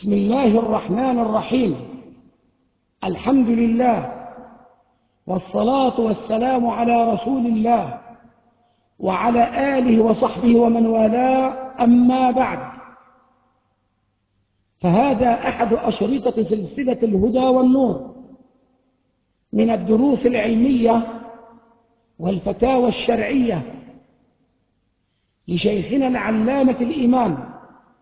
بسم الله الرحمن الرحيم. الحمد لله والصلاة والسلام على رسول الله وعلى آله وصحبه ومن والاه، أما بعد، فهذا أحد أشرطة سلسلة الهدى والنور من الدروس العلمية والفتاوى الشرعية لشيخنا العلامة الإمام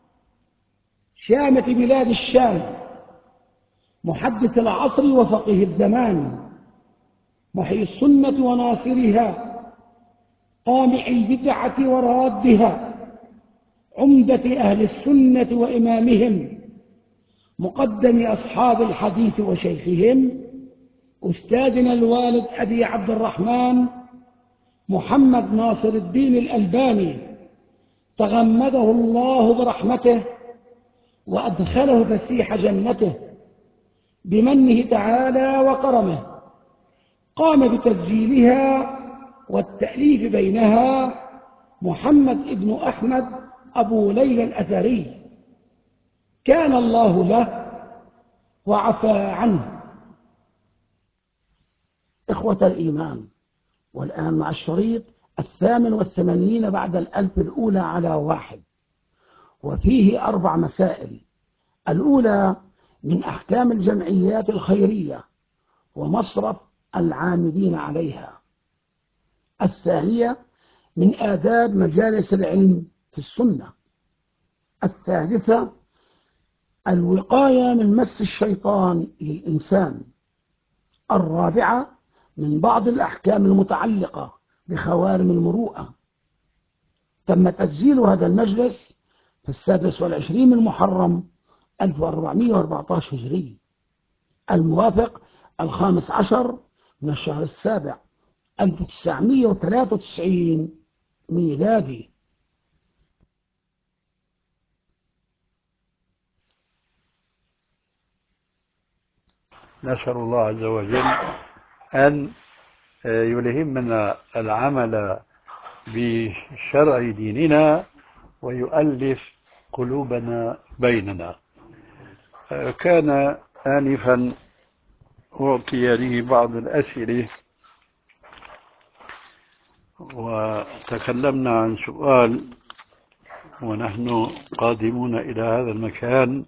شامة بلاد الشام، محدث العصر وفقيه الزمان، محيي السنة وناصرها، قامع البدعة ورادها، عمدة أهل السنة وإمامهم، مقدم أصحاب الحديث وشيخهم، أستاذنا الوالد أبي عبد الرحمن محمد ناصر الدين الألباني، تغمده الله برحمته وأدخله فسيح جنته بمنه تعالى وكرمه. قام بتسجيلها والتأليف بينها محمد ابن أحمد أبو ليلى الأثري، كان الله له وعفى عنه. إخوة الإيمان، والآن مع الشريط 88 بعد 1000 الأولى على 1، وفيه 4 مسائل. الأولى من أحكام الجمعيات الخيرية ومصرف العاملين عليها. الثانية من آداب مجالس العلم في السنة. الثالثة الوقاية من مس الشيطان للإنسان. الرابعة من بعض الأحكام المتعلقة بخوارم المروءة. تم تسجيل هذا المجلس في 26 من محرم 1414 هجري، الموافق 15 من الشهر السابع 1993 ميلادي. نسأل الله عز وجل أن يلهمنا العمل بشرع ديننا ويؤلف قلوبنا بيننا. كان آنفا أعطي لي بعض الأسئلة وتكلمنا عن سؤال ونحن قادمون إلى هذا المكان،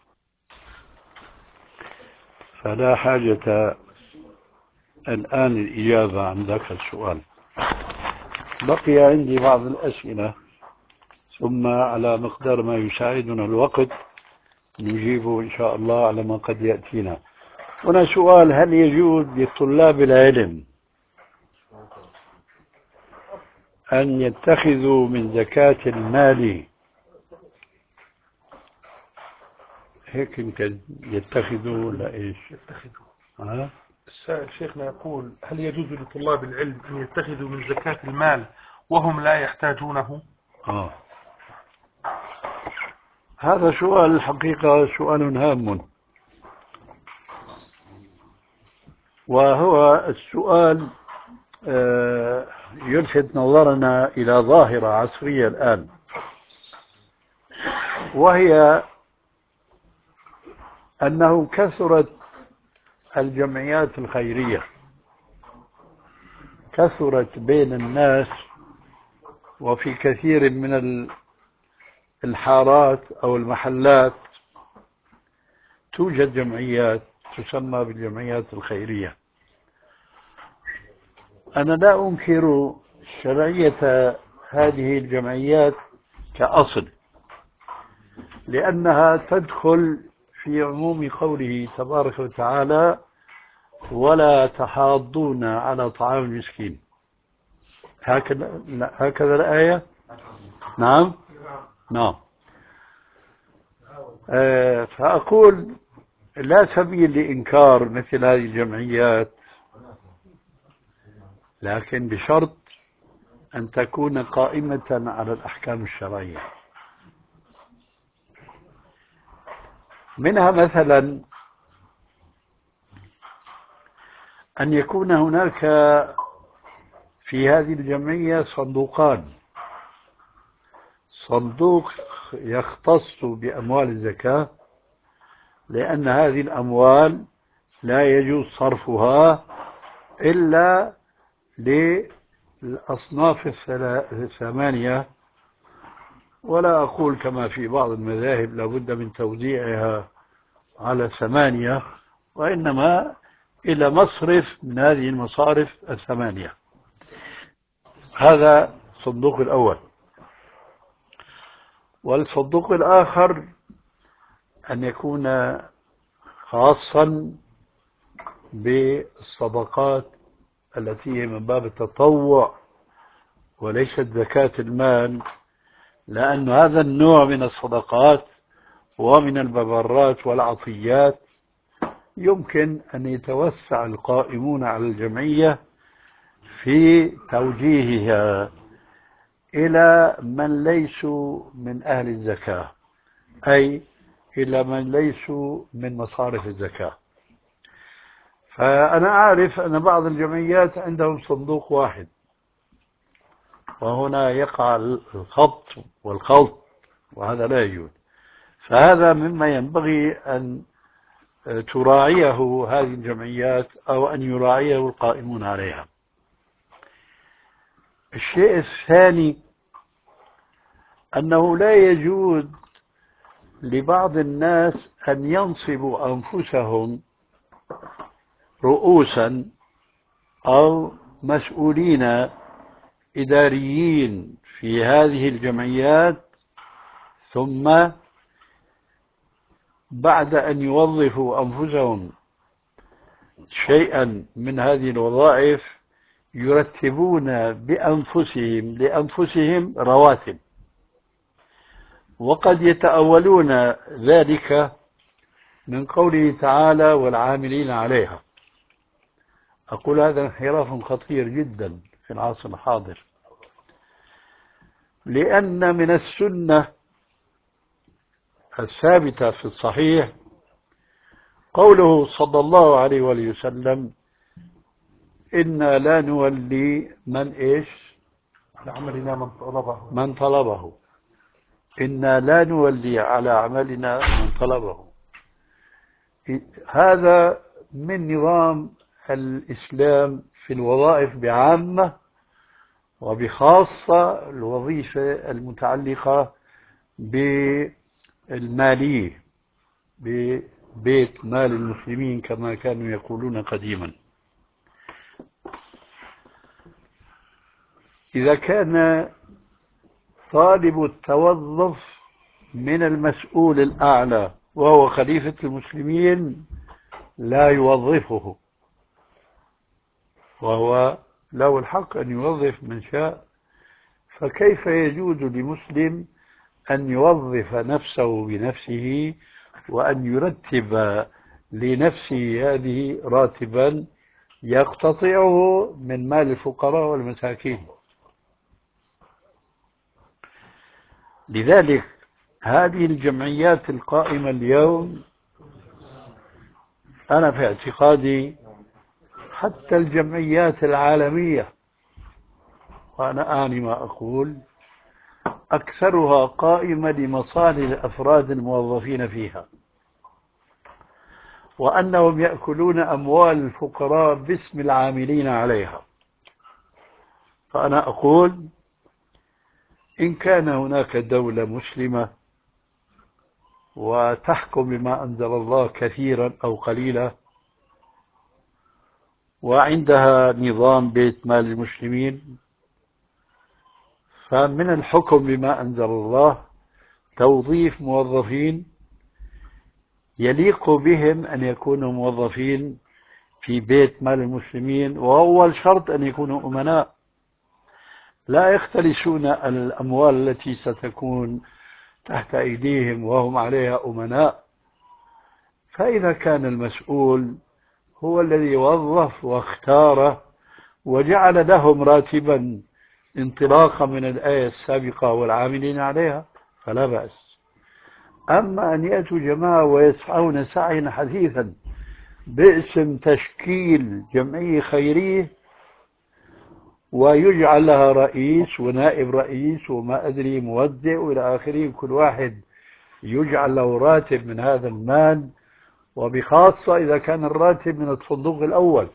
فلا حاجة الآن الإجابة عن ذاك السؤال. بقي عندي بعض الأسئلة، ثم على مقدار ما يساعدنا الوقت نجيب إن شاء الله على ما قد يأتينا. هنا سؤال: هل يجوز لطلاب العلم أن يتخذوا من زكاة المال، هيك يمكن يتخذوا ولا إيش؟ يتخذوا. السائل شيخنا يقول: هل يجوز لطلاب العلم أن يتخذوا من زكاة المال وهم لا يحتاجونه؟ هذا سؤال الحقيقة سؤال هام، وهو السؤال يلفت نظرنا إلى ظاهرة عصرية الآن، وهي أنه كثرت الجمعيات الخيرية، كثرت بين الناس، وفي كثير من الحارات أو المحلات توجد جمعيات تسمى بالجمعيات الخيرية. أنا لا أنكر شرعية هذه الجمعيات كأصل، لأنها تدخل في عموم قوله تبارك وتعالى: ولا تحاضون على طعام المسكين. هكذا الآية. نعم. فأقول لا سبيل لإنكار مثل هذه الجمعيات، لكن بشرط أن تكون قائمة على الأحكام الشرعية. منها مثلا أن يكون هناك في هذه الجمعية صندوقان: صندوق يختص بأموال الزكاة، لأن هذه الأموال لا يجوز صرفها إلا للأصناف الثمانية، ولا أقول كما في بعض المذاهب لابد من توزيعها على ثمانية، وإنما إلى مصرف من هذه المصارف الثمانية. هذا الصندوق الأول. والصندوق الآخر أن يكون خاصا بالصدقات التي هي من باب التطوع وليست زكاة المال، لأن هذا النوع من الصدقات ومن المبرات والعطيات يمكن أن يتوسع القائمون على الجمعية في توجيهها إلى من ليسوا من أهل الزكاة، أي إلى من ليسوا من مصارف الزكاة. فأنا أعرف أن بعض الجمعيات عندهم صندوق واحد، وهنا يقع الخط والخلط، وهذا لا يجوز. فهذا مما ينبغي أن تراعيه هذه الجمعيات أو أن يراعيه القائمون عليها. الشيء الثاني أنه لا يجوز لبعض الناس أن ينصبوا أنفسهم رؤوسا أو مسؤولين إداريين في هذه الجمعيات، ثم بعد أن يوظفوا أنفسهم شيئا من هذه الوظائف يرتبون لأنفسهم رواتب، وقد يتأولون ذلك من قوله تعالى والعاملين عليها. أقول هذا انحراف خطير جدا في العصر الحاضر، لأن من السنة الثابتة في الصحيح قوله صلى الله عليه وآله وسلم إنا لا نولي من إيش على عملنا من طلبه، إنا لا نولي على عملنا من طلبه. هذا من نظام الإسلام في الوظائف بعامة، وبخاصة الوظيفة المتعلقة بالمالية ببيت مال المسلمين كما كانوا يقولون قديما. إذا كان طالب التوظف من المسؤول الأعلى وهو خليفة المسلمين لا يوظفه، وهو له الحق أن يوظف من شاء، فكيف يجوز لمسلم أن يوظف نفسه بنفسه وأن يرتب لنفسه هذه راتبا يقتطعه من مال الفقراء والمساكين؟ لذلك هذه الجمعيات القائمة اليوم أنا في اعتقادي حتى الجمعيات العالمية، وأنا أعني ما أقول، أكثرها قائمة لمصالح الأفراد الموظفين فيها، وأنهم يأكلون أموال الفقراء باسم العاملين عليها. فأنا أقول إن كان هناك دولة مسلمة وتحكم بما أنزل الله كثيرا أو قليلا، وعندها نظام بيت مال المسلمين، فمن الحكم بما أنزل الله توظيف موظفين يليق بهم أن يكونوا موظفين في بيت مال المسلمين، وأول شرط أن يكونوا أمناء لا يختلسون الأموال التي ستكون تحت أيديهم وهم عليها أمناء. فإذا كان المسؤول هو الذي وظف واختار وجعل لهم راتبا انطلاقا من الآية السابقة والعاملين عليها فلا بأس. أما أن يأتوا جماعة ويسعون سعيا حثيثا باسم تشكيل جمعية خيرية ويجعل لها رئيس ونائب رئيس وما أدري موزع وإلى آخره، كل واحد يجعل له راتب من هذا المال وبخاصة إذا كان الراتب من الصندوق الأول،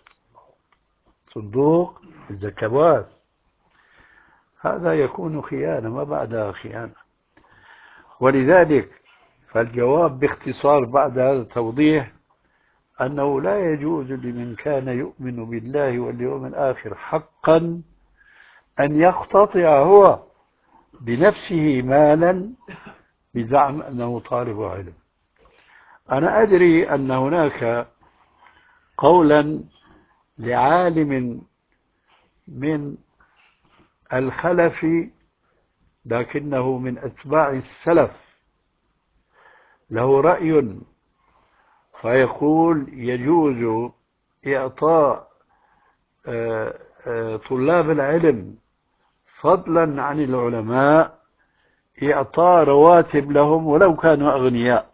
صندوق الزكوات، هذا يكون خيانة ما بعدها خيانة. ولذلك فالجواب باختصار بعد هذا التوضيح أنه لا يجوز لمن كان يؤمن بالله واليوم الآخر حقا أن يقتطع هو بنفسه مالا بزعم أنه طالب علم. أنا أدري أن هناك قولا لعالم من الخلف لكنه من أتباع السلف له رأي فيقول يجوز إعطاء طلاب العلم فضلا عن العلماء إعطاء رواتب لهم ولو كانوا أغنياء.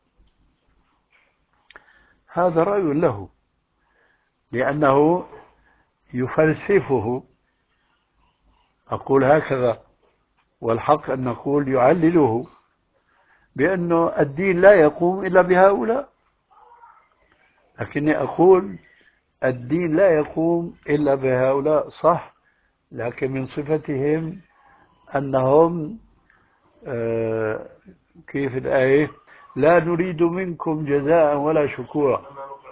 هذا رأي له لأنه يفلسفه، أقول هكذا، والحق أن نقول يعلله بأنه الدين لا يقوم إلا بهؤلاء، لكني أقول الدين لا يقوم إلا بهؤلاء صح، لكن من صفتهم أنهم كيف الآية لا نريد منكم جزاء ولا شكورا.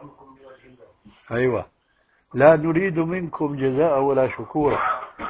أيوة، لا نريد منكم جزاء ولا شكورا.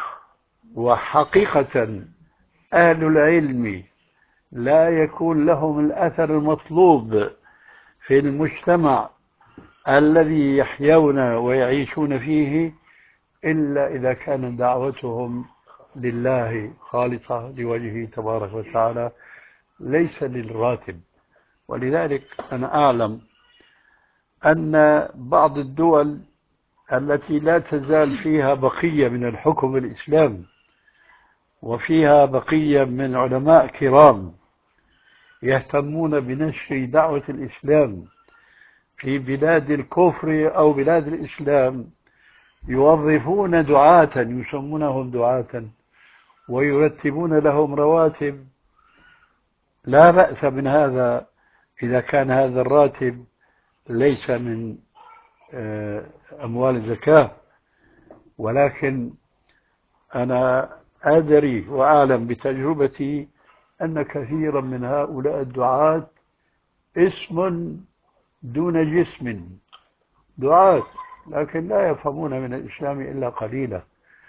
وحقيقة أهل العلم لا يكون لهم الأثر المطلوب في المجتمع الذي يحيون ويعيشون فيه إلا إذا كانت دعوتهم لله خالصة لوجهه تبارك وتعالى ليس للراتب. ولذلك أنا أعلم أن بعض الدول التي لا تزال فيها بقية من الحكم الإسلامي وفيها بقية من علماء كرام يهتمون بنشر دعوة الإسلام في بلاد الكفر أو بلاد الإسلام، يوظفون دعاة يسمونهم دعاة ويرتبون لهم رواتب. لا بأس من هذا إذا كان هذا الراتب ليس من أموال الزكاة، ولكن أنا أدري وأعلم بتجربتي أن كثيرا من هؤلاء الدعاة اسم دون جسم، دعاة لكن لا يفهمون من الإسلام إلا قليلا،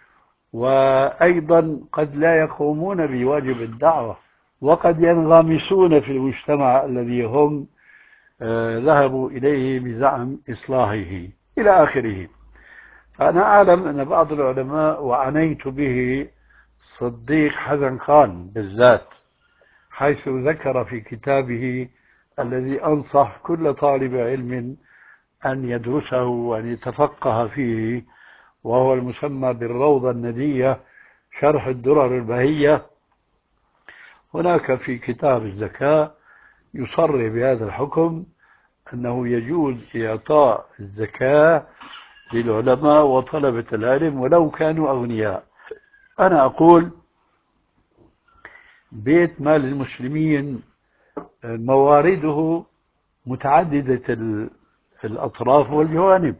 وأيضا قد لا يقومون بواجب الدعوة، وقد ينغمسون في المجتمع الذي هم ذهبوا إليه بزعم إصلاحه إلى آخره. أنا أعلم أن بعض العلماء وعنيت به صديق حسن خان بالذات، حيث ذكر في كتابه الذي أنصح كل طالب علم أن يدرسه وأن يتفقه فيه، وهو المسمى بالروضة الندية شرح الدرر البهية. هناك في كتاب الزكاة يصرح بهذا الحكم أنه يجوز إعطاء الزكاة للعلماء وطلبة العلم ولو كانوا أغنياء. أنا أقول بيت مال المسلمين موارده متعددة الأطراف والجوانب،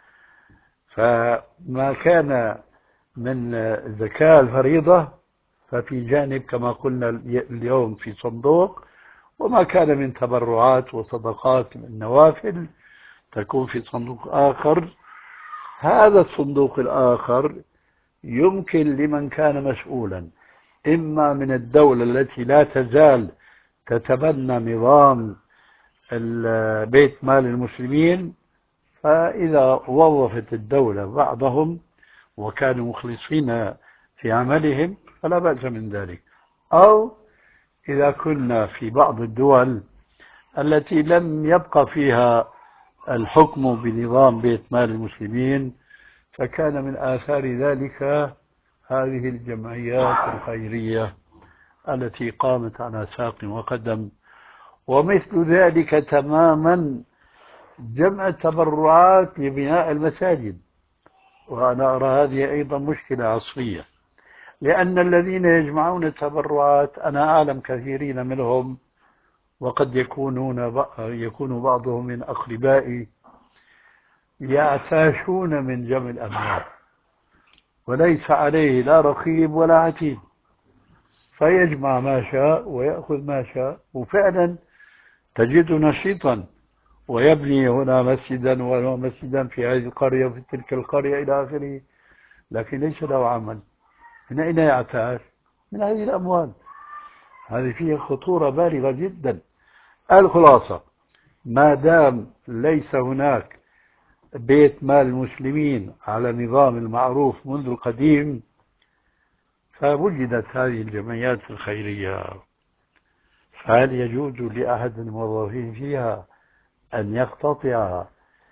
فما كان من الزكاة الفريضة ففي جانب كما قلنا اليوم في صندوق، وما كان من تبرعات وصدقات من نوافل تكون في صندوق آخر. هذا الصندوق الآخر يمكن لمن كان مسؤولا إما من الدولة التي لا تزال تتبنى نظام بيت مال المسلمين، فإذا وظفت الدولة بعضهم وكانوا مخلصين في عملهم فلا بأس من ذلك، أو إذا كنا في بعض الدول التي لم يبقى فيها الحكم بنظام بيت مال المسلمين فكان من آثار ذلك هذه الجمعيات الخيرية التي قامت على ساق وقدم. ومثل ذلك تماما جمع التبرعات لبناء المساجد، وأنا أرى هذه أيضا مشكلة عصرية، لأن الذين يجمعون التبرعات أنا أعلم كثيرين منهم وقد يكون بعضهم من أقربائي يعتاشون من جمع الأموال وليس عليه لا رقيب ولا عتيد، فيجمع ما شاء ويأخذ ما شاء، وفعلا تجد نشيطا ويبني هنا مسجدا وهنا مسجدا في هذه القرية وفي تلك القرية إلى آخره، لكن ليس له عمل. من أين يعتاش؟ من هذه الأموال. هذه فيها خطورة بالغة جدا. الخلاصة، ما دام ليس هناك بيت مال المسلمين على نظام المعروف منذ القديم، فوجدت هذه الجمعيات الخيرية، فهل يجوز لأحد الموظفين فيها أن يقتطع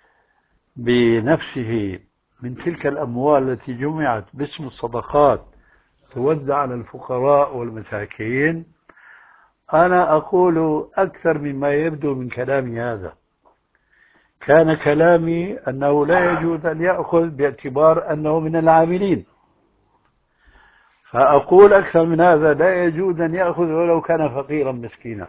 بنفسه من تلك الأموال التي جمعت باسم الصدقات توزع على الفقراء والمساكين؟ أنا أقول أكثر مما يبدو من كلامي هذا. كان كلامي أنه لا يجوز أن يأخذ باعتبار أنه من العاملين، فأقول أكثر من هذا، لا يجوز أن يأخذ ولو كان فقيرا مسكينا،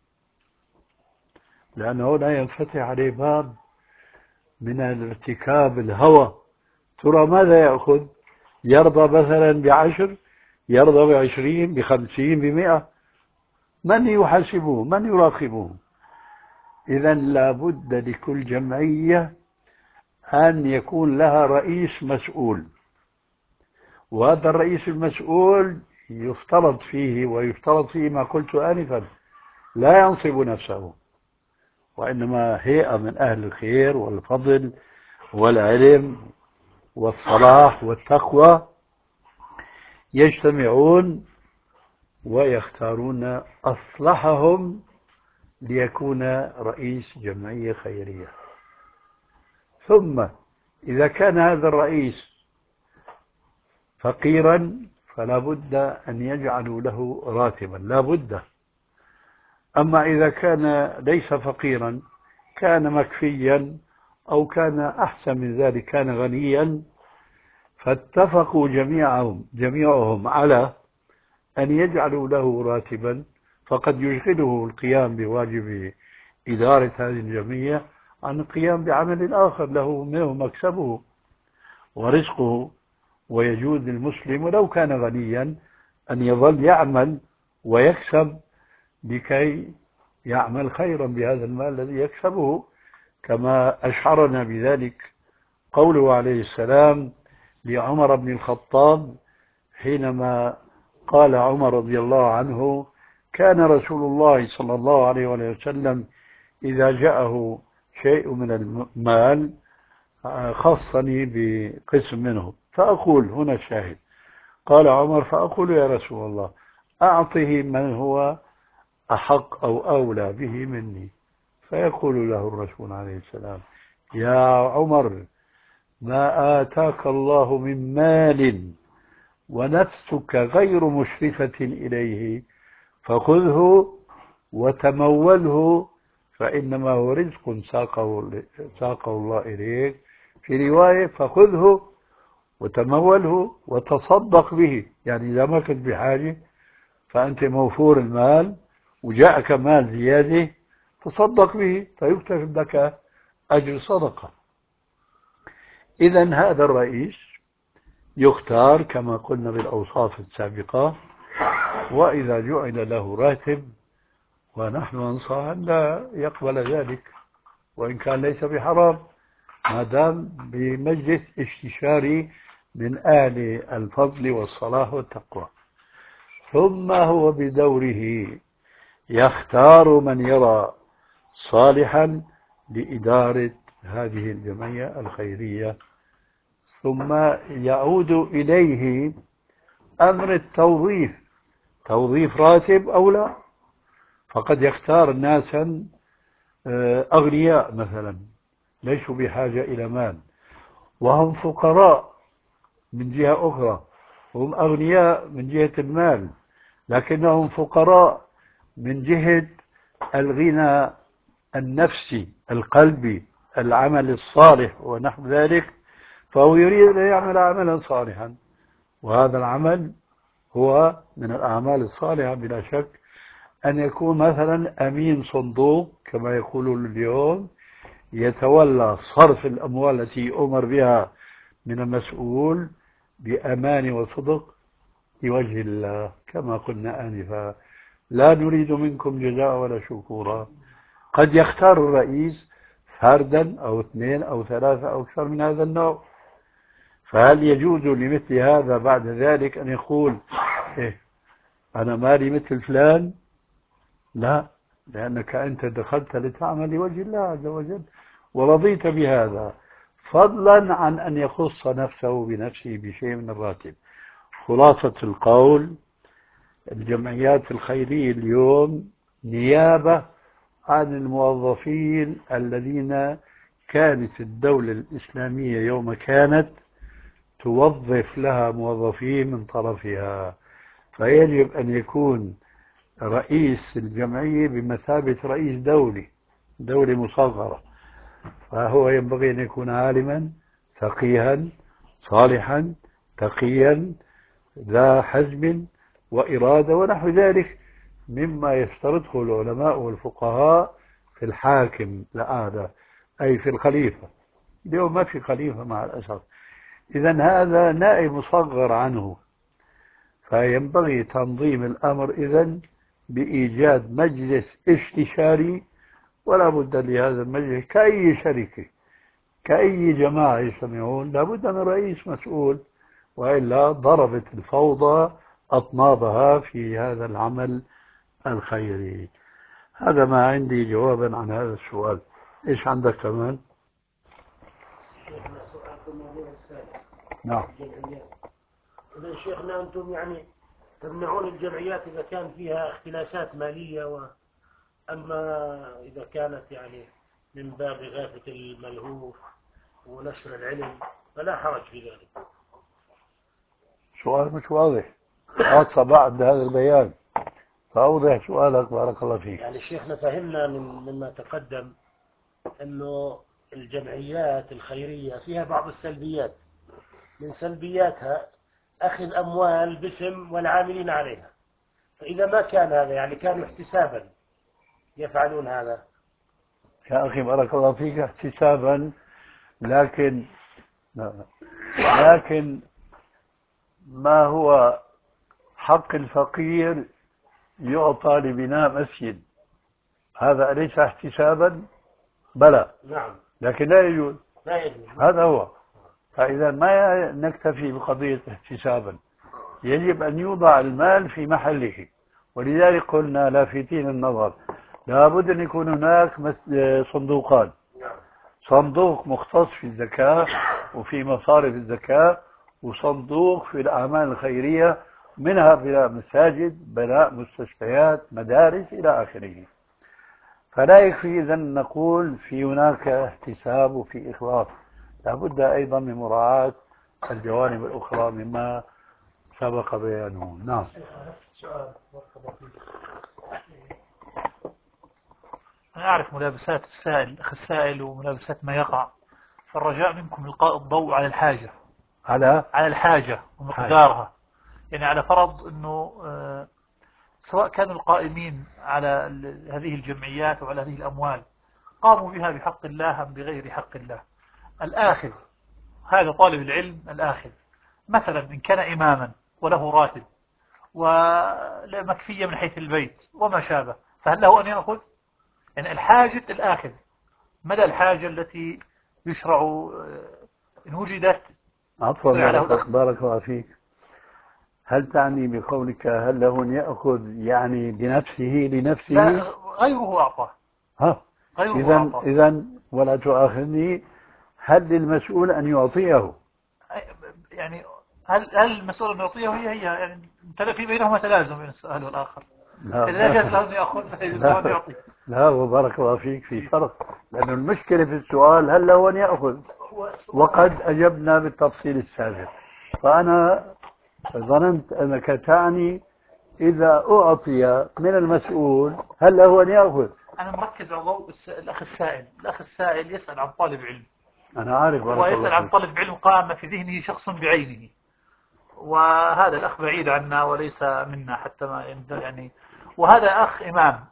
لأنه لا ينفتح عليه باب من الارتكاب الهوى. ترى ماذا يأخذ؟ يرضى مثلا ب10، يرضى ب20، ب50، ب100؟ من يحاسبه؟ من يراقبه؟ إذا لابد لكل جمعية أن يكون لها رئيس مسؤول، وهذا الرئيس المسؤول يفترض فيه ما قلت آنفا، لا ينصب نفسه، وإنما هيئة من أهل الخير والفضل والعلم والصلاح والتقوى يجتمعون ويختارون أصلحهم ليكون رئيس جمعية خيرية. ثم إذا كان هذا الرئيس فقيرا فلا بد أن يجعلوا له راتبا، لا بد. أما إذا كان ليس فقيرا، كان مكفيا أو كان أحسن من ذلك، كان غنيا، فاتفقوا جميعهم على أن يجعلوا له راتبا، فقد يشغله القيام بواجب إدارة هذه الجمعية عن القيام بعمل آخر له منه مكسبه ورزقه. ويجوز للمسلم ولو كان غنيا أن يظل يعمل ويكسب لكي يعمل خيرا بهذا المال الذي يكسبه، كما أشعرنا بذلك قوله عليه السلام لعمر بن الخطاب حينما قال عمر رضي الله عنه: كان رسول الله صلى الله عليه وسلم إذا جاءه شيء من المال خصني بقسم منه، فأقول، هنا الشاهد، قال عمر: فأقول يا رسول الله أعطه من هو أحق أو أولى به مني. فيقول له الرسول عليه السلام: يا عمر، ما آتاك الله من مال ونفسك غير مشرفة إليه فخذه وتموله، فإنما هو رزق ساقه الله إليك. في رواية: فخذه وتموله وتصدق به، يعني إذا ما كنت بحاجة فأنت موفور المال وجاءك مال زيادة تصدق به فيكتب لك أجر صدقة. إذن هذا الرئيس يختار كما قلنا بالأوصاف السابقة، وإذا جعل له راتب، ونحن ننصح أن لا يقبل ذلك وإن كان ليس بحرام، ما دام بمجلس استشاري من أهل الفضل والصلاح والتقوى. ثم هو بدوره يختار من يرى صالحا لإدارة هذه الجمعية الخيرية، ثم يعود إليه أمر التوظيف، توظيف راتب أو لا. فقد يختار ناسا أغنياء مثلا ليسوا بحاجة إلى مال، وهم فقراء من جهة أخرى، هم أغنياء من جهة المال لكنهم فقراء من جهة الغنى النفسي القلبي، العمل الصالح ونحو ذلك. فهو يريد أن يعمل عملا صالحا، وهذا العمل هو من الأعمال الصالحة بلا شك أن يكون مثلا أمين صندوق كما يقولون اليوم، يتولى صرف الأموال التي أمر بها من المسؤول بأمان وصدق لوجه الله كما قلنا آنفا. لا نريد منكم جزاء ولا شكورا. قد يختار الرئيس فردا أو اثنين أو ثلاثة أو أكثر من هذا النوع، فهل يجوز لمثل هذا بعد ذلك أن يقول إيه أنا مالي مثل فلان؟ لا، لأنك أنت دخلت لتعمل لوجه الله عز وجل ورضيت بهذا، فضلا عن أن يخص نفسه بنفسه بشيء من الراتب. خلاصة القول، الجمعيات الخيرية اليوم نيابة عن الموظفين الذين كانت الدولة الإسلامية يوم كانت توظف لها موظفين من طرفها، فيجب أن يكون رئيس الجمعية بمثابة رئيس دولة مصغرة، فهو ينبغي أن يكون عالما فقيها صالحا تقيا ذا حزم وإرادة ونحو ذلك مما يشترطه العلماء والفقهاء في الحاكم الأعلى، أي في الخليفة. اليوم ما في خليفة مع الأسف. إذا هذا نائب مصغر عنه، فينبغي تنظيم الأمر إذن بإيجاد مجلس استشاري، ولا بد لهذا المجلس كأي شركة كأي جماعة يجتمعون لا بد من رئيس مسؤول، وإلا ضربت الفوضى أطنابها في هذا العمل الخيري. هذا ما عندي جوابا عن هذا السؤال. إيش عندك كمان؟ شيخنا سؤال في الموضوع السابق. نعم. الجمعيات. إذا شيخنا أنتم يعني تمنعون الجمعيات إذا كان فيها اختلاسات مالية، أما إذا كانت يعني من باب إغاثة الملهوف ونشر العلم فلا حرج في ذلك. سؤال مش واضح، خاصة بعد هذا البيان، فأوضح سؤالك بارك الله فيك. يعني شيخنا فهمنا مما تقدم أنه الجمعيات الخيرية فيها بعض السلبيات، من سلبياتها أخذ أموال باسم والعاملين عليها، فإذا ما كان هذا يعني كانوا احتسابا يفعلون هذا. يا أخي بارك الله فيك احتسابا، لكن لكن ما هو حق الفقير يعطى لبناء مسجد، هذا أليس احتسابا؟ بلى، نعم، لكن لا يجوز. لا يجوز. هذا هو. فإذا ما نكتفي بقضية احتسابا، يجب أن يوضع المال في محله. ولذلك قلنا لافتين النظر لابد أن يكون هناك صندوقان، صندوق مختص في الزكاة وفي مصارف الزكاة، وصندوق في الأعمال الخيرية، منها بناء مساجد، بناء مستشفيات، مدارس إلى آخره. فلا يكفي إذن نقول في هناك احتساب وفي إخلاص، لابد أيضا من مراعاة الجوانب الأخرى مما سبق بيانه. نعم. سؤال. أنا أعرف ملابسات السائل أخ السائل وملابسات ما يقع، فالرجاء منكم إلقاء الضوء على الحاجة، على الحاجة ومقدارها. يعني على فرض أنه سواء كانوا القائمين على هذه الجمعيات وعلى هذه الأموال قاموا بها بحق الله أم بغير حق الله، الآخذ هذا طالب العلم الآخذ مثلا إن كان إماما وله راتب ومكفية من حيث البيت وما شابه، فهل له أن يأخذ؟ يعني الحاجة الآخذ مدى الحاجة التي يشرع إن وجدت. عفوا بارك الله فيك، هل تعني بقولك هل له أن يأخذ يعني بنفسه لنفسه؟ لا، غيره أعطاه. إذا ولا تؤاخذني، هل للمسؤول أن يعطيه؟ يعني هل المسؤول أن يعطيه هي يعني في بينهما تلازم بين السؤال والآخر. إذا جاز له أن يأخذ فيجوز له أن يعطي. لا وبارك الله فيك، في فرق، لأن المشكلة في السؤال هل له أن يأخذ، وقد أجبنا بالتفصيل السابق. فأنا ظننت أنك تعني إذا أعطي من المسؤول هل له أن يأخذ. أنا مركز على ضوء الأخ السائل يسأل عن طالب علم، أنا عارف بارك الله فيك، ويسأل عن طالب علم قام في ذهنه شخص بعينه، وهذا الأخ بعيد عنا وليس منا حتى ما يعني، وهذا أخ إمام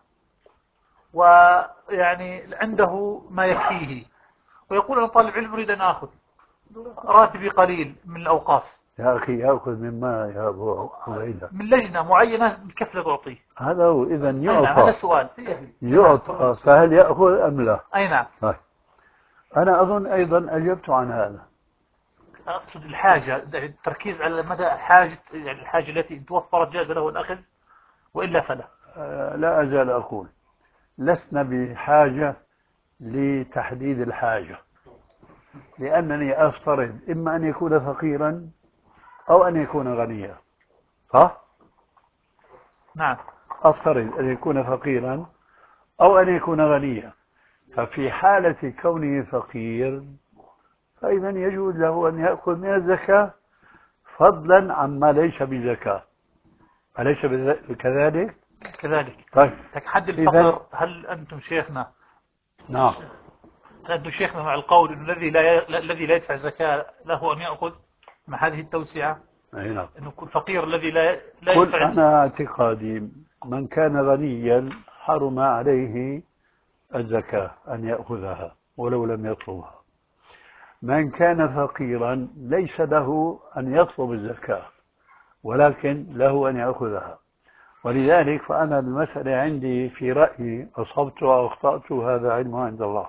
ويعني عنده ما يكفيه، ويقول أنا طالب علم أريد أن آخذ راتبي قليل من الأوقاف. يا أخي يأخذ مما يا أبو عبيدة من لجنة معينة كيف لا تعطيه؟ هذا هو إذا أي نعم، هذا يعطى السؤال. يعطى، فهل يأخذ أم لا؟ أي نعم. طيب. أنا أظن أيضا أجبت عن هذا. أقصد الحاجة، التركيز على مدى حاجة، يعني الحاجة التي إن توفرت جاز له الأخذ وإلا فلا. لا أزال أقول لسنا بحاجة لتحديد الحاجة، لأنني أفترض إما أن يكون فقيرا أو أن يكون غنيا، صح؟ نعم. أفترض أن يكون فقيرا أو أن يكون غنيا، ففي حالة كونه فقير فإذا يجوز له أن يأخذ من الزكاة فضلا عما ليس بزكاة، أليس كذلك؟ كذلك. طيب. لكن حد الفقر، هل أنتم شيخنا؟ نعم. هل أنتم شيخنا مع القول أن الذي لا يدفع زكاة له أن يأخذ مع هذه التوسعة؟ أي نعم. أنه الفقير الذي لا قل يدفع أنا اعتقادي من كان غنيا حرم عليه الزكاة أن يأخذها ولو لم يطلبها. من كان فقيرا ليس له أن يطلب الزكاة ولكن له أن يأخذها. ولذلك فأنا المسألة عندي في رأيي أصبت أو أخطأت هذا علم عند الله،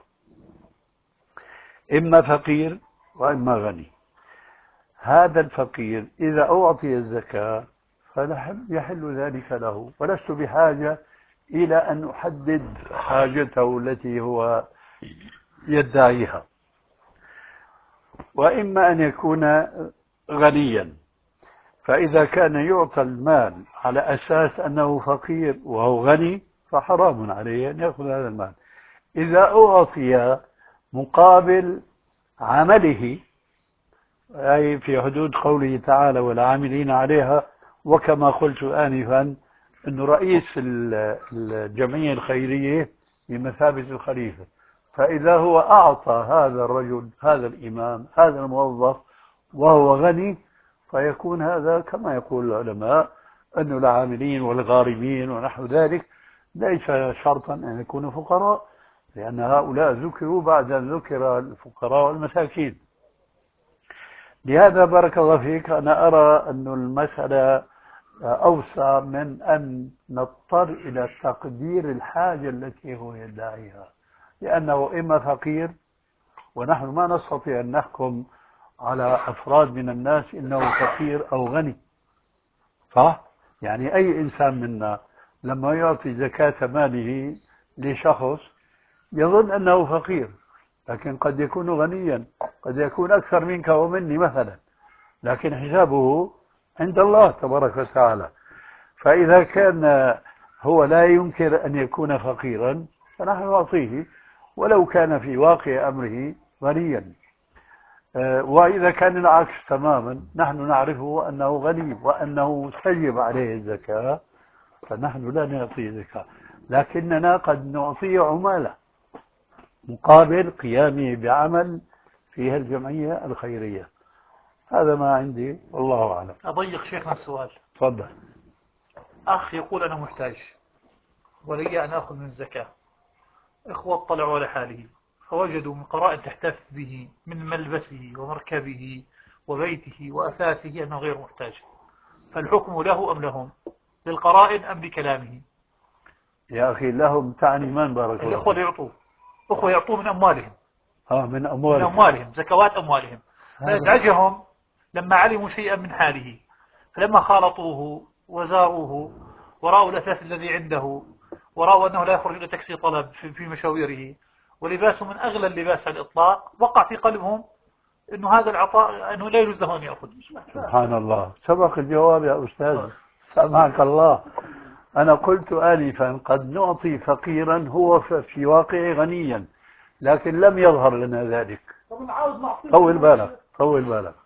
إما فقير وإما غني. هذا الفقير إذا أعطي الزكاة فيحل ذلك له، ولست بحاجة إلى أن أحدد حاجته التي هو يدعيها. وإما أن يكون غنيا، فإذا كان يعطى المال على أساس أنه فقير وهو غني فحرام عليه أن يأخذ هذا المال. إذا أعطي مقابل عمله، أي في حدود قوله تعالى والعاملين عليها، وكما قلت آنفا أن رئيس الجمعية الخيرية بمثابة الخليفة، فإذا هو أعطى هذا الرجل هذا الإمام هذا الموظف وهو غني فيكون هذا كما يقول العلماء أن العاملين والغارمين ونحو ذلك ليس شرطا أن يكونوا فقراء، لأن هؤلاء ذكروا بعد أن ذكر الفقراء والمساكين. لهذا بارك الله فيك أنا أرى أن المسألة أوسع من أن نضطر إلى تقدير الحاجة التي هو يدعيها، لأنه إما فقير ونحن ما نستطيع أن نحكم على أفراد من الناس إنه فقير أو غني، صح؟ يعني أي إنسان منا لما يعطي زكاة ماله لشخص يظن أنه فقير، لكن قد يكون غنيا، قد يكون أكثر منك ومني مثلا، لكن حسابه عند الله تبارك وتعالى. فإذا كان هو لا ينكر أن يكون فقيرا فنحن نعطيه ولو كان في واقع أمره غنيا. وإذا كان العكس تماما، نحن نعرفه أنه غني وأنه تجب عليه الزكاة، فنحن لا نعطيه زكاة، لكننا قد نعطيه عمالة مقابل قيامه بعمل فيها الجمعية الخيرية. هذا ما عندي والله أعلم. أضيق شيخنا السؤال. تفضل. أخ يقول أنا محتاج ولي أن أخذ من الزكاة، إخوة اطلعوا على حاله فوجدوا من قرائن تحتف به من ملبسه ومركبه وبيته وأثاثه أنه غير محتاج، فالحكم له أم لهم؟ للقرائن أم بكلامه؟ يا أخي لهم تعني من بارك الله؟ الإخوة يعطوه، أخوة يعطوه من أموالهم. من أموالهم. من أموالهم، زكوات أموالهم. فأزعجهم لما علموا شيئا من حاله، فلما خالطوه وزاروه ورأوا الأثاث الذي عنده ورأوا أنه لا يخرج إلى تكسي طلب في مشاويره ولباسه من أغلى اللباس على الإطلاق، وقع في قلبهم أنه هذا العطاء أنه لا يجوز له أن يأخذ. سبحان الله، سبق الجواب يا أستاذ سامحك الله. أنا قلت آنفا قد نعطي فقيرا هو في واقع غنيا، لكن لم يظهر لنا ذلك. طول بالك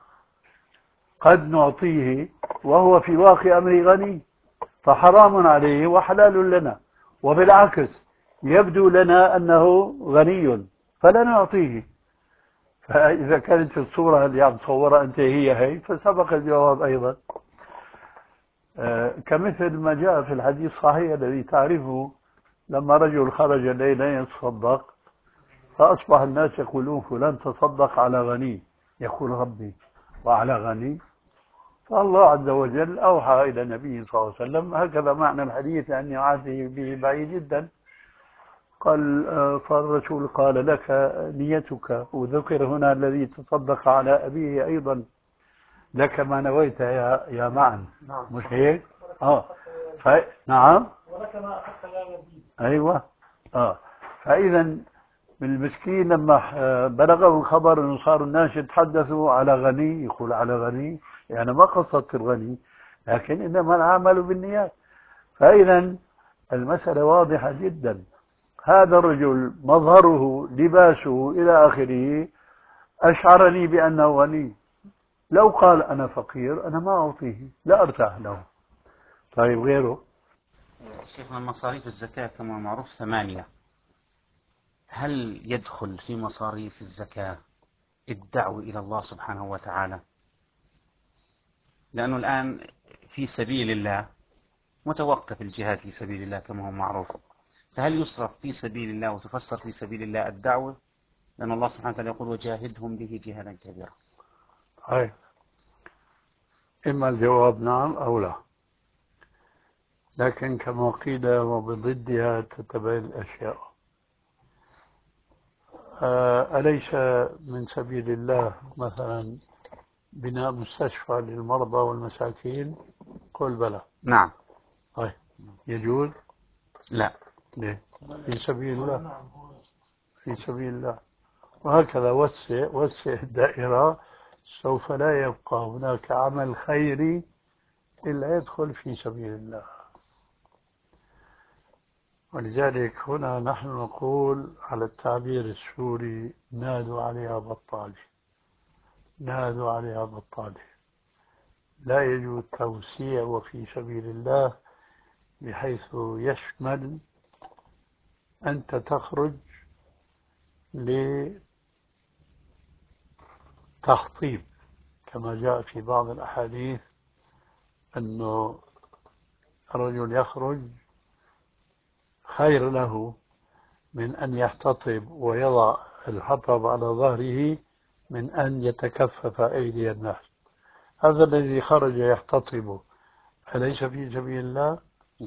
قد نعطيه وهو في واقع أمر غني فحرام عليه وحلال لنا، وبالعكس يبدو لنا أنه غني فلا نعطيه. فإذا كانت الصورة اللي عم تصورها أنت هي فسبق الجواب أيضا. كمثل ما جاء في الحديث الصحيح الذي تعرفه، لما رجل خرج ليلا يتصدق فأصبح الناس يقولون فلان تصدق على غني، يقول ربي وعلى غني؟ فالله عز وجل أوحى إلى النبي صلى الله عليه وسلم هكذا معنى الحديث، لأني عهده به بعيد جدا. قال فالرسول قال لك نيتك، وذكر هنا الذي تصدق على أبيه أيضا، لك ما نويت يا معا، مش هيك؟ نعم، ولك ما أخذت يا يزيد. أيوة. فإذا المسكين لما بلغه الخبر أنه صار الناس يتحدثوا على غني، يقول على غني، يعني ما قصدت الغني، لكن إنما العمل بالنيات. فإذا المسألة واضحة جدا. هذا الرجل مظهره لباسه إلى آخره أشعرني بأنه غني. لو قال أنا فقير أنا ما أعطيه، لا أرتاح له. طيب غيره؟ شيخنا مصاريف الزكاة كما معروف 8، هل يدخل في مصاريف الزكاة الدعوة إلى الله سبحانه وتعالى؟ لأنه الآن في سبيل الله متوقف الجهاد في سبيل الله كما هو معروف، فهل يصرف في سبيل الله وتفسر في سبيل الله الدعوة؟ لأن الله سبحانه وتعالى يقول وجاهدهم به جهادا كبيرا. طيب، إما الجواب نعم أو لا، لكن كما قيل وبضدها تتبين الأشياء. أليس من سبيل الله مثلا بناء مستشفى للمرضى والمساكين؟ قل بلى. نعم. طيب، يجوز؟ لا. ليه؟ في سبيل الله، في سبيل الله. وهكذا وسع الدائرة، سوف لا يبقى هناك عمل خيري إلا يدخل في سبيل الله. ولذلك هنا نحن نقول على التعبير السوري نادوا عليها بطالة، نادوا عليها بطالة. لا يجوز توسيع وفي سبيل الله بحيث يشمل أنت تخرج لتخطيب، كما جاء في بعض الأحاديث أنه الرجل يخرج خير له من أن يحتطب ويضع الحطب على ظهره من أن يتكفف أيدي الناس. هذا الذي خرج يحتطب أليس في سبيل الله؟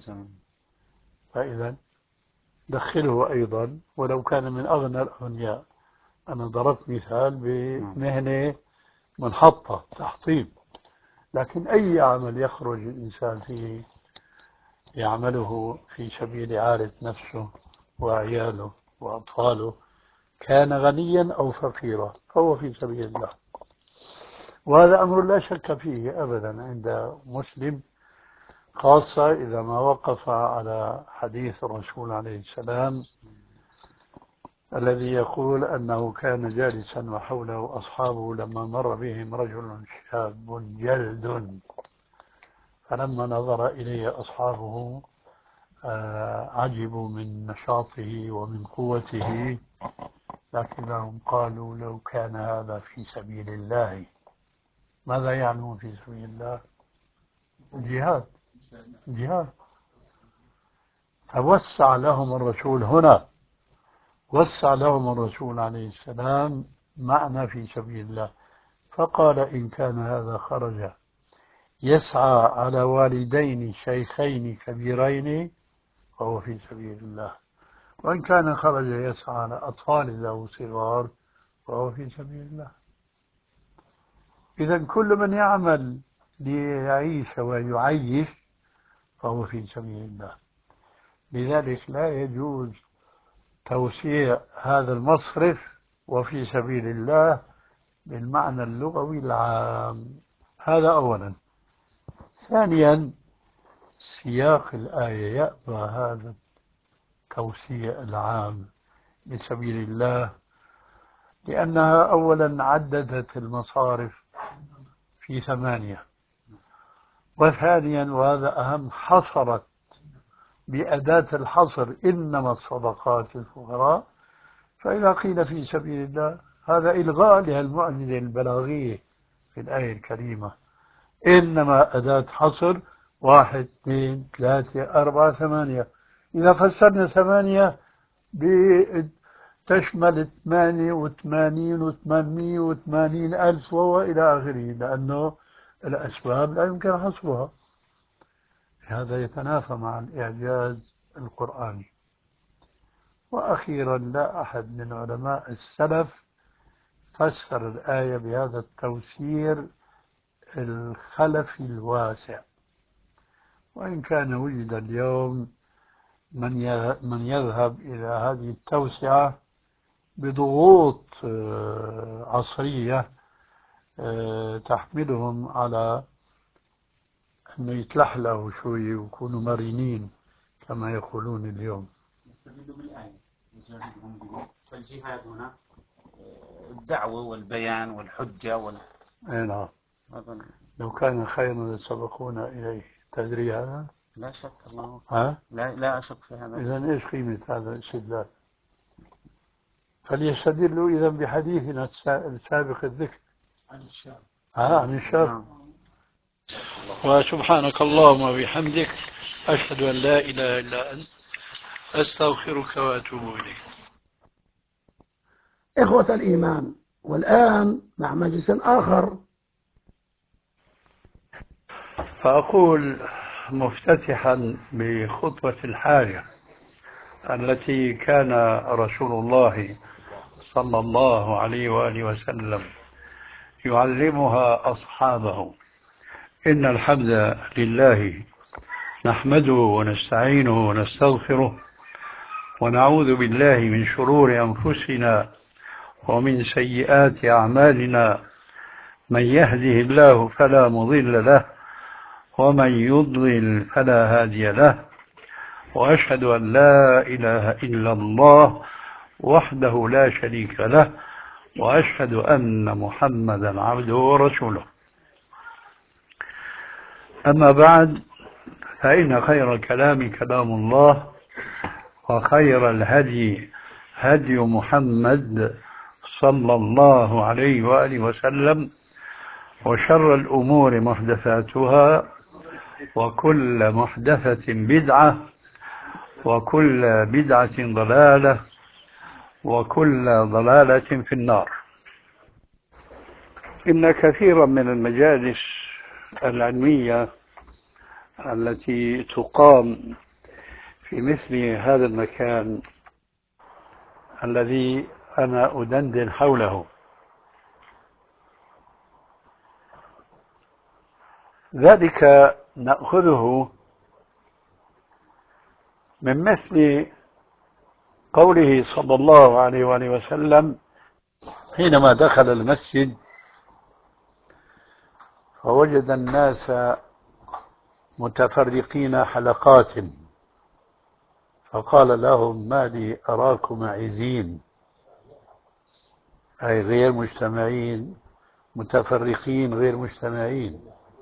فإذا دخله أيضا ولو كان من أغنى الأغنياء. أنا ضربت مثال بمهنة منحطة تحطيب، لكن أي عمل يخرج الإنسان فيه يعمله في سبيل عالة نفسه وعياله وأطفاله، كان غنيا أو فقيرا، فهو في سبيل الله. وهذا أمر لا شك فيه أبدا عند مسلم، خاصة إذا ما وقف على حديث الرسول عليه السلام الذي يقول أنه كان جالسا وحوله أصحابه لما مر بهم رجل شاب جلد، فلما نظر إليه أصحابه عجبوا من نشاطه ومن قوته، لكنهم قالوا لو كان هذا في سبيل الله. ماذا يعنون في سبيل الله؟ الجهاد، الجهاد. فوسع لهم الرسول هنا، وسع لهم الرسول عليه السلام معنى في سبيل الله، فقال إن كان هذا خرج يسعى على والدين شيخين كبيرين فهو في سبيل الله، وإن كان خرج يسعى على أطفال له صغار فهو في سبيل الله. إذا كل من يعمل ليعيش ويعيش فهو في سبيل الله. لذلك لا يجوز توسيع هذا المصرف وفي سبيل الله بالمعنى اللغوي العام. هذا أولا. ثانيا، سياق الآية يأبى هذا التوسيع العام لسبيل الله، لأنها أولا عددت المصارف في 8، وثانيا وهذا أهم حصرت بأداة الحصر إنما الصدقات للفقراء. فإذا قيل في سبيل الله هذا إلغاء للمعجزة البلاغية في الآية الكريمة، إنما أداة حصر 1 2 3 4 8. إذا فسرنا 8 تشمل 88 و880 ألف وإلى آخره، لأنه الأسباب لا يمكن حصرها. هذا يتنافى مع الإعجاز القرآني. وأخيرا، لا أحد من علماء السلف فسر الآية بهذا التفسير الخلفي الواسع، وإن كان وجد اليوم من يذهب إلى هذه التوسعة بضغوط عصرية تحملهم على أنه يتلحلوا شوي ويكونوا مرنين كما يقولون اليوم. يستدلوا بالآية يجاهدهم به، فالجهاد هنا الدعوة والبيان والحجة أي نعم. لو كان خيرا لسبقونا إليه. تدري هذا؟ لا شك الله. ها؟ لا أشك في هذا. إذن إيش قيمة هذا الاستدلال؟ فليستدلوا إذا بحديثنا السابق الذكر عن الشام. عن الشام. وسبحانك اللهم وبحمدك، أشهد أن لا إله إلا أنت، أستغفرك وأتوب إليك. إخوة الإيمان، والآن مع مجلس آخر. فأقول مفتتحا بخطوة الحاجة التي كان رسول الله صلى الله عليه وآله وسلم يعلمها أصحابه: إن الحمد لله نحمده ونستعينه ونستغفره ونعوذ بالله من شرور أنفسنا ومن سيئات أعمالنا، من يهده الله فلا مضل له ومن يضلل فلا هادي له، وأشهد أن لا إله إلا الله وحده لا شريك له، وأشهد أن محمدا عبده ورسوله. أما بعد، فإن خير الكلام كلام الله، وخير الهدي هدي محمد صلى الله عليه وآله وسلم، وشر الأمور محدثاتها، وكل محدثة بدعة، وكل بدعة ضلالة، وكل ضلالة في النار. إن كثيرا من المجالس العلمية التي تقام في مثل هذا المكان الذي أنا أدندن حوله، ذلك نأخذه من مثل قوله صلى الله عليه وآله وسلم حينما دخل المسجد فوجد الناس متفرقين حلقات، فقال لهم: ما لي أراكم عزين، أي غير مجتمعين، متفرقين غير مجتمعين.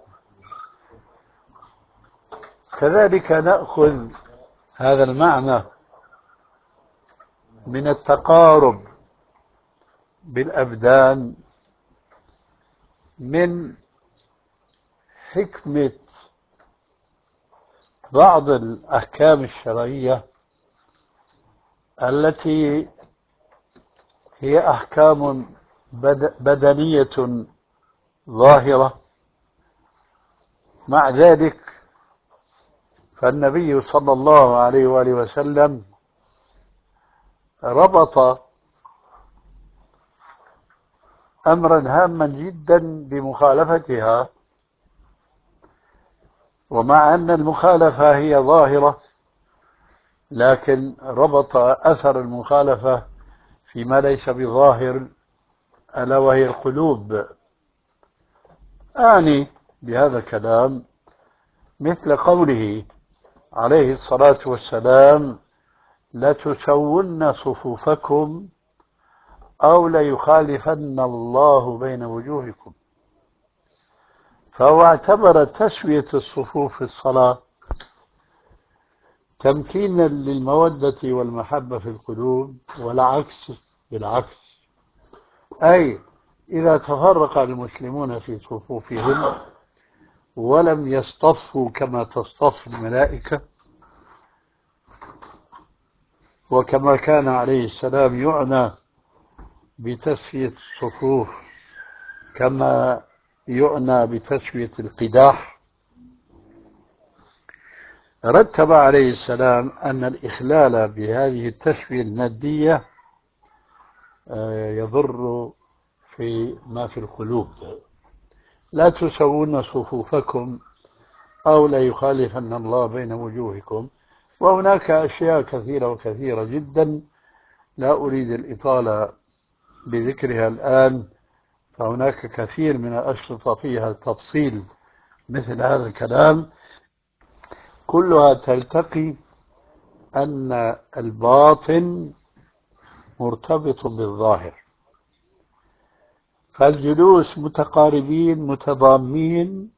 كذلك نأخذ هذا المعنى من التقارب بالأبدان من حكمة بعض الأحكام الشرعية التي هي أحكام بدنية ظاهرة. مع ذلك فالنبي صلى الله عليه وآله وسلم ربط أمرا هاما جدا بمخالفتها، ومع أن المخالفة هي ظاهرة، لكن ربط أثر المخالفة فيما ليس بظاهر، ألا وهي القلوب. أعني بهذا الكلام مثل قوله عليه الصلاة والسلام: لتسون صفوفكم أو ليخالفن الله بين وجوهكم. فهو اعتبر تسوية الصفوف في الصلاة تمكينا للمودة والمحبة في القلوب، والعكس بالعكس، أي إذا تفرق المسلمون في صفوفهم ولم يصطفوا كما تصطف الملائكة، وكما كان عليه السلام يعنى بتسوية الصفوف كما يعنى بتسوية القداح، رتب عليه السلام أن الإخلال بهذه التسوية المادية يضر في ما في القلوب. لا تسوون صفوفكم أو لا يخالفن الله بين وجوهكم. وهناك أشياء كثيرة وكثيرة جدا لا أريد الإطالة بذكرها الآن، فهناك كثير من الأشرطة فيها تفصيل مثل هذا الكلام، كلها تلتقي أن الباطن مرتبط بالظاهر. فالجلوس متقاربين متضامين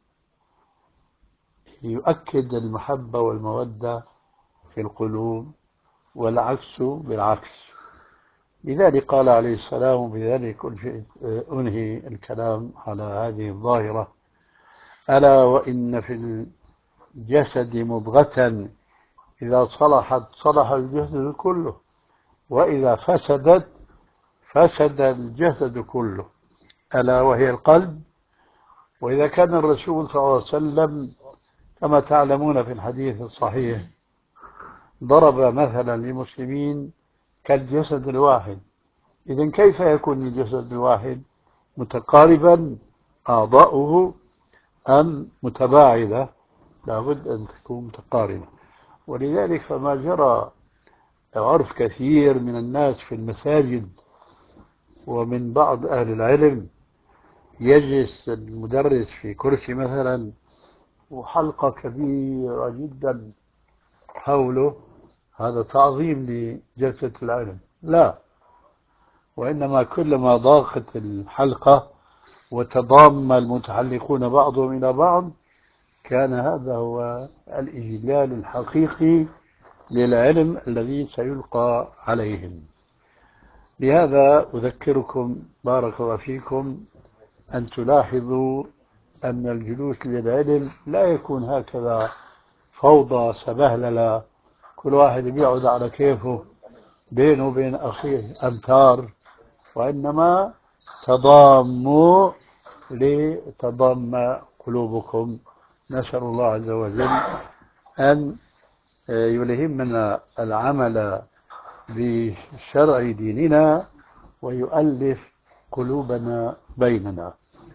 يؤكد المحبة والمودة في القلوب، والعكس بالعكس. لذلك قال عليه السلام، وبذلك أنهي الكلام على هذه الظاهرة: ألا وإن في الجسد مضغة إذا صلحت صلح الجسد كله، وإذا فسدت فسد الجسد كله، ألا وهي القلب. وإذا كان الرسول صلى الله عليه وسلم كما تعلمون في الحديث الصحيح ضرب مثلا للمسلمين كالجسد الواحد، إذن كيف يكون الجسد الواحد؟ متقاربا أعضاؤه أم متباعدة؟ لابد أن تكون متقاربة. ولذلك فما جرى عرف كثير من الناس في المساجد ومن بعض أهل العلم، يجلس المدرس في كرسي مثلا وحلقة كبيرة جدا حوله، هذا تعظيم لجلسة العلم؟ لا، وإنما كلما ضاقت الحلقة وتضام المتحلقون بعضهم إلى بعض كان هذا هو الإجلال الحقيقي للعلم الذي سيلقى عليهم. لهذا أذكركم بارك الله فيكم أن تلاحظوا أن الجلوس للعلم لا يكون هكذا فوضى سبهللة، كل واحد بيقعد على كيفه بينه وبين أخيه أمتار، وإنما تضاموا لتضم قلوبكم. نسأل الله عز وجل أن يلهمنا العمل بشرع ديننا ويؤلف قلوبنا بيننا.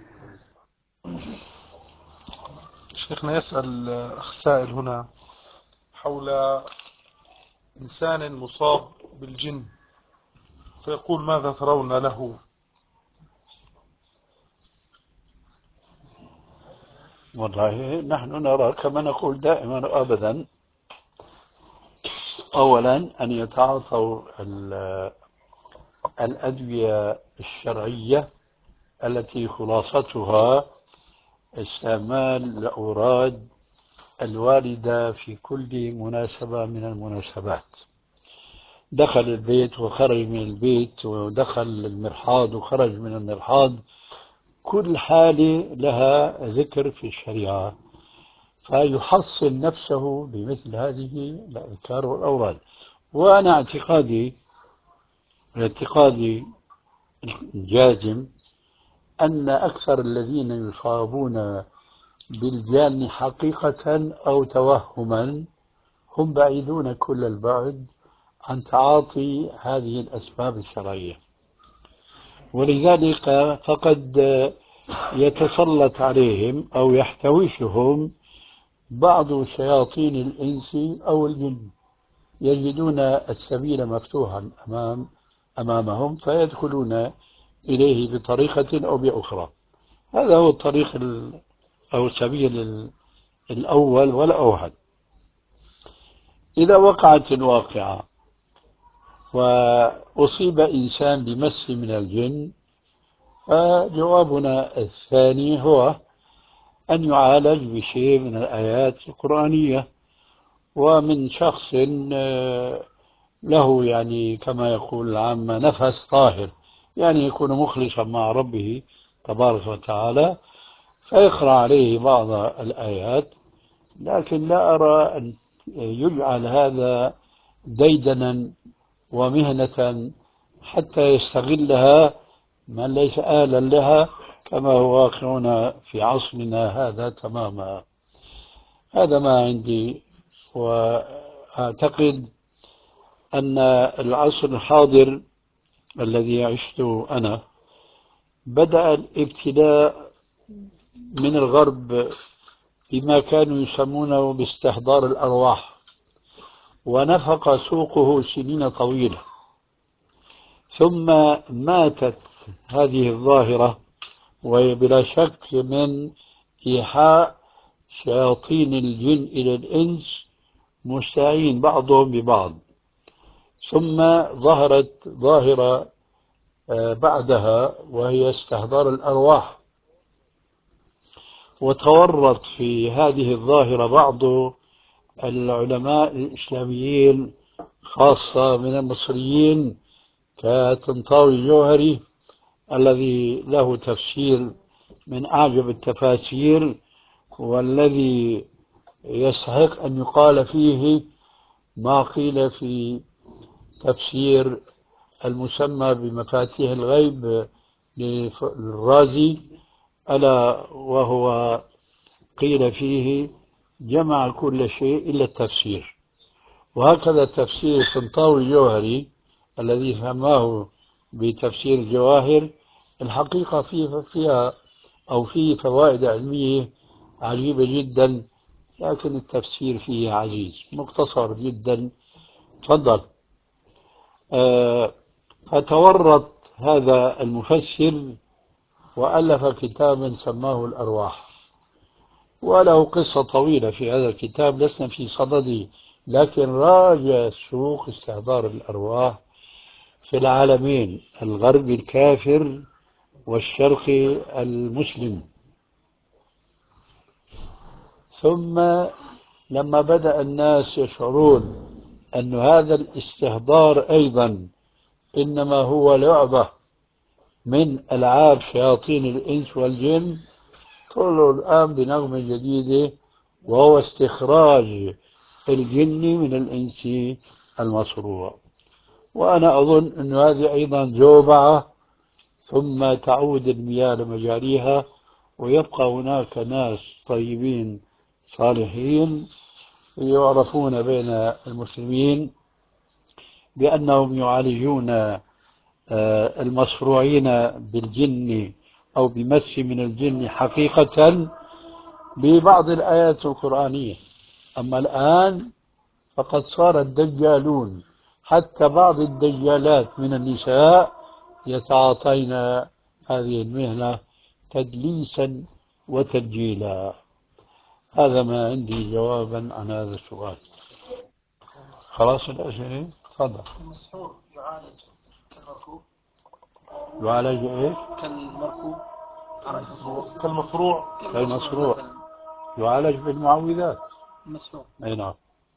شيخنا يسأل أخ سائل هنا حول إنسان مصاب بالجن، فيقول: ماذا ترون له؟ والله نحن نرى كما نقول دائما وأبدا، أولا أن يتعاطوا الأدوية الشرعية التي خلاصتها استعمال الأوراد الواردة في كل مناسبة من المناسبات. دخل البيت وخرج من البيت، ودخل المرحاض وخرج من المرحاض، كل حالة لها ذكر في الشريعة، فيحصن نفسه بمثل هذه الأذكار والأوراد. وأنا اعتقادي الجازم أن أكثر الذين يصابون بالجان حقيقة أو توهما هم بعيدون كل البعد عن تعاطي هذه الأسباب الشرعية، ولذلك فقد يتسلط عليهم أو يحتوشهم بعض شياطين الإنس أو الجن، يجدون السبيل مفتوحا أمامهم فيدخلون إليه بطريقة أو بأخرى. هذا هو الطريق أو السبيل الأول والأوحد. إذا وقعت الواقعة وأصيب إنسان بمس من الجن، فجوابنا الثاني هو أن يعالج بشيء من الآيات القرآنية، ومن شخص له يعني كما يقول العامة نفس طاهر، يعني يكون مخلصا مع ربه تبارك وتعالى، فيقرأ عليه بعض الآيات، لكن لا أرى أن يجعل هذا ديدنا ومهنة حتى يستغلها من ليس أهلا لها، كما هو واقعنا في عصرنا هذا تماما. هذا ما عندي، وأعتقد أن العصر الحاضر الذي عشته أنا بدأ الابتلاء من الغرب بما كانوا يسمونه باستحضار الأرواح، ونفق سوقه سنين طويلة، ثم ماتت هذه الظاهرة، وهي بلا شك من إيحاء شياطين الجن إلى الإنس مستعين بعضهم ببعض. ثم ظهرت ظاهرة بعدها، وهي استحضار الأرواح، وتورط في هذه الظاهرة بعض العلماء الإسلاميين، خاصة من المصريين كطنطاوي الجوهري الذي له تفسير من أعجب التفاسير، والذي يستحق أن يقال فيه ما قيل في تفسير المسمى بمفاتيح الغيب للرازي، ألا وهو قيل فيه جمع كل شيء إلا التفسير. وهكذا تفسير طنطاوي الجوهري الذي سماه بتفسير الجواهر، الحقيقة فيها أو فيه فوائد علمية عجيبة جدا، لكن التفسير فيه عزيز مختصر جدا. تفضل. فتورط هذا المفسر وألف كتابا سماه الأرواح، وله قصة طويلة في هذا الكتاب لسنا في صدده، لكن راجع سوق استحضار الأرواح في العالمين، الغربي الكافر والشرقي المسلم. ثم لما بدأ الناس يشعرون أن هذا الاستحضار أيضا إنما هو لعبة من ألعاب شياطين الإنس والجن، طلعوا الآن بنغمة جديدة، وهو استخراج الجن من الإنس المصروع. وأنا أظن أن هذه أيضا زوبعة، ثم تعود المياه لمجاريها، ويبقى هناك ناس طيبين صالحين يعرفون بين المسلمين بأنهم يعالجون المصروعين بالجن أو بمس من الجن حقيقة ببعض الآيات القرآنية. أما الآن فقد صار الدجالون، حتى بعض الدجالات من النساء يتعاطين هذه المهنة تدليسا وتدجيلا. هذا ما عندي جوابا عن هذا السؤال. خلاص الأسئلة؟ تفضل. المسحور يعالج كالمركوب. يعالج ايش؟ كالمركوب. كالمصروع. كالمصروع يعالج بالمعوذات. المسحور. اي نعم.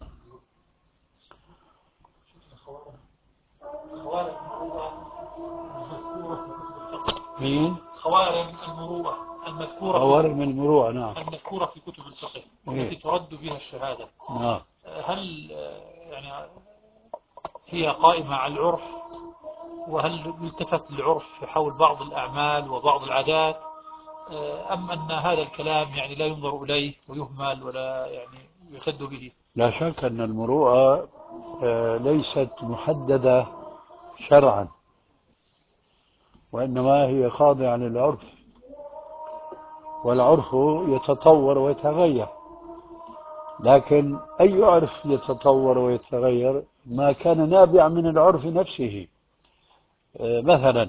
مين؟ خوارم المروءة المذكورة خوارم المروءة، نعم، المذكورة في كتب الفقه إيه؟ التي ترد بها الشهادة، نعم. هل يعني هي قائمة على العرف، وهل يلتفت للعرف حول بعض الأعمال وبعض العادات، أم أن هذا الكلام يعني لا ينظر إليه ويهمل ولا يعني يشد به؟ لا شك أن المروءة ليست محددة شرعا، وإنما هي خاضعة للعرف، والعرف يتطور ويتغير. لكن أي عرف يتطور ويتغير ما كان نابع من العرف نفسه. مثلا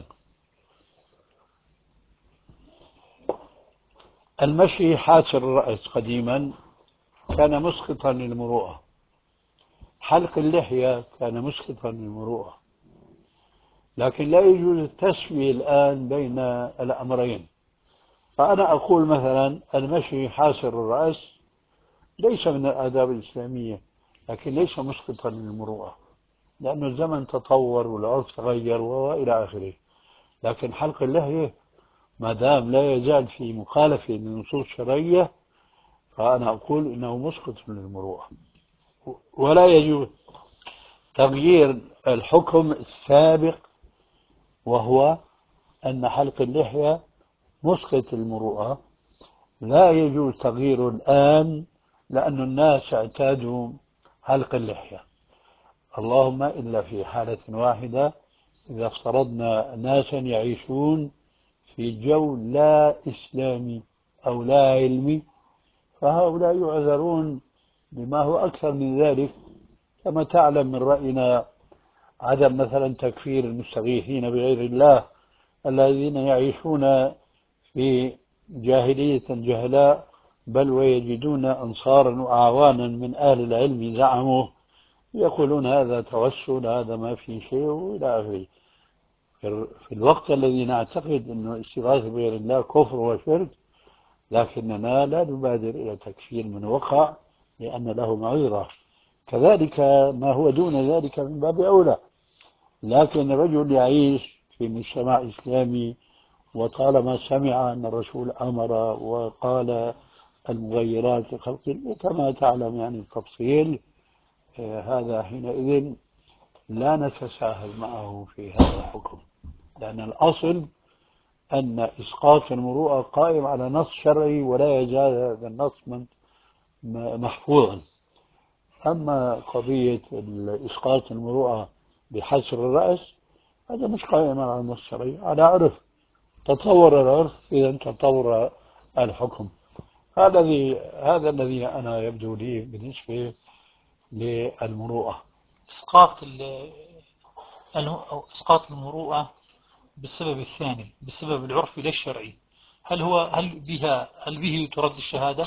المشي حاسر الرأس قديما كان مسقطا للمروءة، حلق اللحية كان مسقطا للمروءة، لكن لا يجوز التسوية الآن بين الأمرين. فأنا أقول مثلا المشي حاسر الرأس ليس من الآداب الإسلامية، لكن ليس مسقطا للمروءة، لأن الزمن تطور والعرف تغير وإلى آخره. لكن حلق اللحية ما دام لا يزال في مخالفة للنصوص الشرعية فأنا أقول إنه مسقط للمروءة، ولا يجوز تغيير الحكم السابق وهو أن حلق اللحية مسقط المروءة. لا يجوز تغييره الآن لأن الناس اعتادوا حلق اللحية، اللهم إلا في حالة واحدة، إذا افترضنا ناسا يعيشون في جو لا إسلامي أو لا علمي، فهؤلاء يعذرون بما هو أكثر من ذلك. كما تعلم من رأينا عدم مثلا تكفير المستغيثين بغير الله الذين يعيشون في جاهلية جهلاء، بل ويجدون أنصارا وأعوانا من أهل العلم زعموا يقولون هذا توسل، هذا ما في شيء وإلى آخره. في الوقت الذي نعتقد أنه الاستغاثة بغير الله كفر وشرك، لكننا لا نبادر إلى تكفير من وقع لأن له معذرة. كذلك ما هو دون ذلك من باب أولى. لكن رجل يعيش في مجتمع إسلامي وطالما سمع أن الرسول أمر وقال المغيرات لخلق الله كما تعلم يعني التفصيل، هذا حينئذ لا نتساهل معه في هذا الحكم، لأن الأصل أن إسقاط المروءة قائم على نص شرعي ولا يزال هذا النص محفوظا. أما قضية إسقاط المروءة بحسر الرأس هذا مش قائم على النص الشرعي، على عرف. تطور العرف إذا تطور الحكم. هذا الذي أنا يبدو لي بالنسبة للمروءة. أو إسقاط المروءة بالسبب الثاني، بالسبب العرفي لا الشرعي، هل به ترد الشهادة؟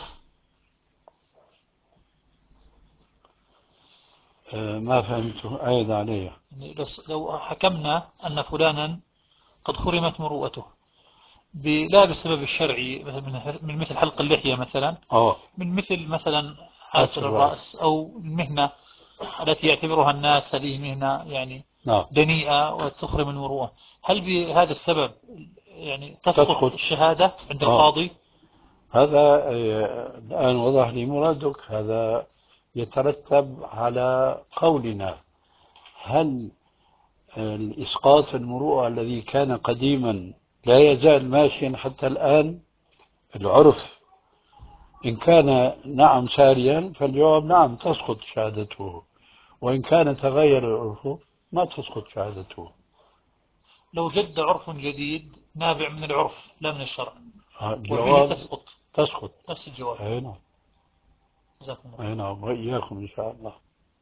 ما فهمت أيضا عليه. يعني لو حكمنا أن فلانا قد حرمت مروءته لا بسبب الشرعي من مثل حلق اللحية مثلا، من مثل مثلا حاسر الرأس أو المهنة التي يعتبرها الناس هذه مهنة يعني دنيئة وتخرم المروءة، هل بهذا السبب يعني تسقط الشهادة عند القاضي؟ هذا الآن وضح لي مرادك. هذا يترتب على قولنا هل الإسقاط المروءة الذي كان قديما لا يزال ماشيا حتى الآن العرف؟ إن كان نعم ساريا فالجواب نعم تسقط شهادته، وإن كان تغير العرف ما تسقط شهادته. لو جد عرف جديد نابع من العرف لا من الشرع الجواب تسقط. نفس الجواب. أي نعم. جزاكم الله. أي نعم، وإياكم إن شاء الله.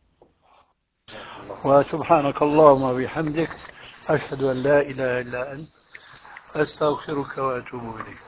وسبحانك اللهم وبحمدك أشهد أن لا إله إلا أنت أستغفرك وأتوب إليك.